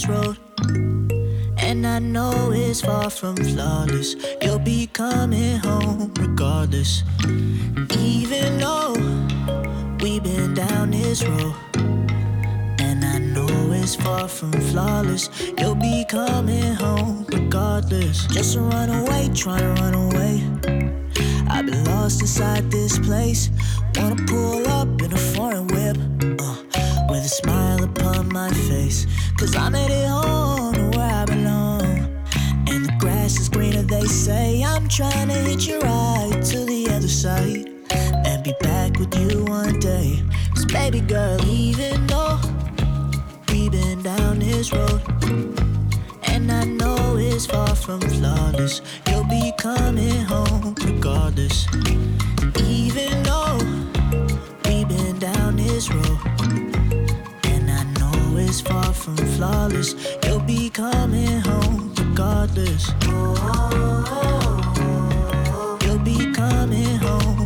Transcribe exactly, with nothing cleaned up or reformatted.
this road, and I know it's far from flawless. You'll be coming home regardless. Even though we've been down this road, and I know it's far from flawless, you'll be coming home regardless. Just a runaway, trying to run away. I've been lost inside this place. Wanna pull up in a foreign whip, uh, with a smile upon my face, cause I'm headed home to where I belong. And the grass is greener, they say. I'm trying to hitch a ride to the other side and be back with you one day. Cause baby girl, even though we've been down this road, and I know it's far from flawless, you'll be coming home regardless. Even though we've been down this road, and I know it's far from flawless, you'll be coming home regardless. You'll be coming home